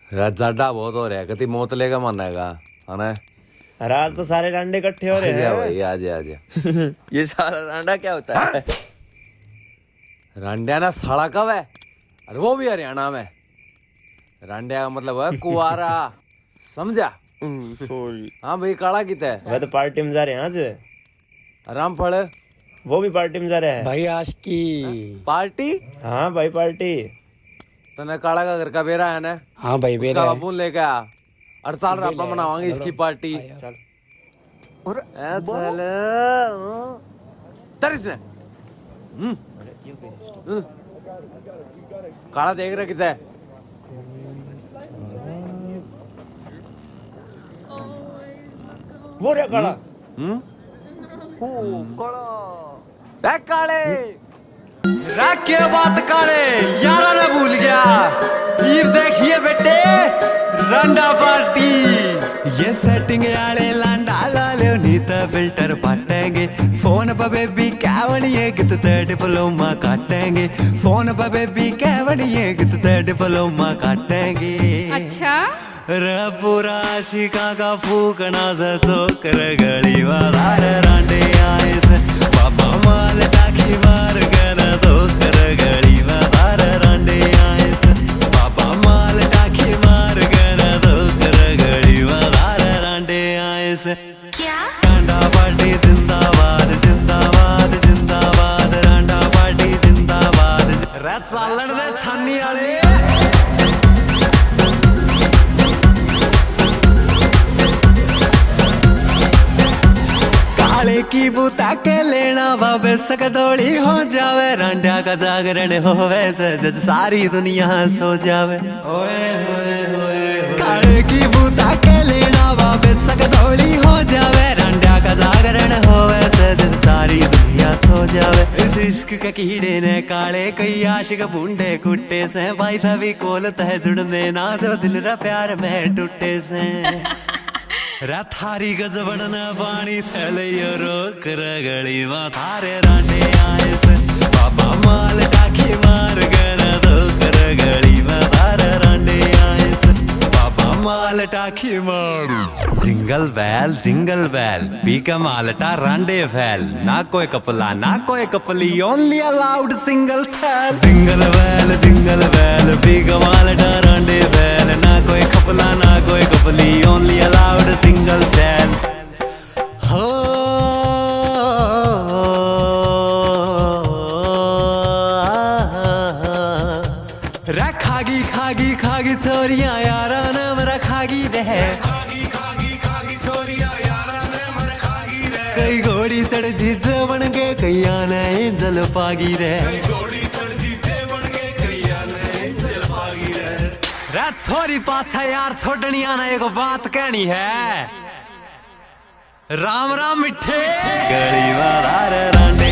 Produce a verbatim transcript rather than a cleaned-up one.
जाडा बहुत हो रहा है, कति मौत लेगा मानेगा है। आज तो सारे रांडे इकट्ठे हो रहे हैं भाई। आज आज ये सारा रांडा क्या होता है? रांडिया ना साड़ा कब है, अरे वो भी हरियाणा में। रांडिया का मतलब है कुआरा, समझा? सॉरी। हाँ भाई, काला कितना है? मैं तो पार्टी में जा रहे हैं आज। आराम पड़े, वो भी पार्टी में जा रहे हैं भाई। आज की पार्टी? हाँ भाई पार्टी। तने काला का घर का बेरा है ना? हाँ भाई बेरा है। बाबू लेके आ, हर साल रापा मनावांगे इसकी पार्टी। चल और चल तरिस ने काला देख रहा कितना है? वो रे काला। हम्म ओ काला, काले रखे बात काले यारा ने भूल गया। ये देखिए बेटे, रंडा पार्टी ये सेटिंग आले लांडा लाले नीता फिल्टर पाटेंगे। फोन पर बेबी कैवड़िए कितने डिप्लोमा काटेंगे। फोन पर बेबी कैवड़िए कितने डिप्लोमा काटेंगे। अच्छा रे पूरा शिका का फूकना से चोकर गली वाला रांडे आए से बाबा माल टाकी मार कर दो कर गली वाला रांडे आए से बाबा माल टाकी मार कर दो कर गली वाला रांडे आए से। क्या रांडा पार्टी जिंदाबाद जिंदाबाद जिंदाबाद, रांडा पार्टी जिंदाबाद। रे चालन दे छानी वाले की बूता के लेना बाबे सकदोड़ी हो जावे। रांडा का जागरण होवे जद सारी दुनिया सो जावे। ओए होए होए काले की बूता के लेना बाबे सकदोड़ी हो जावे। रांडा का जागरण होवे जद सारी दुनिया सो जावे। इस इश्क के कीड़े ने काले कई आशिक बूंडे कुट्टे से भाई फैवी कोल तह जुड़ने ना जो दिल रा प्यार में टूटे से। थारी गजबड़न पानी थैले रोक रगड़ी वा थारे रांडे आए से बाबा माल टाकी मार कर दो कर गड़ी वा थारे रांडे आए से बाबा माल टाकी मार। जिंगल बैल जिंगल बैल पी का मालटा रांडे फैल, ना कोई कपला ना कोई कपली ओनली अलाउड सिंगल छैल। जिंगल बैल जिंगल बैल पी का मालटा रांडे फैल, ना कोई कपला ना कोई कपली ओनली अलाउड सिंगल छैल। हो रे खागी खागी खागी छोरियां यारा नाम रखागी रहे। कई घोड़ी चढ़ जीजे बन गए कई आने जल पागी रे। रे छोरी पाछा यार छोड़नी आना एक बात कहनी है। राम राम मिठे गली वाला रे रांडे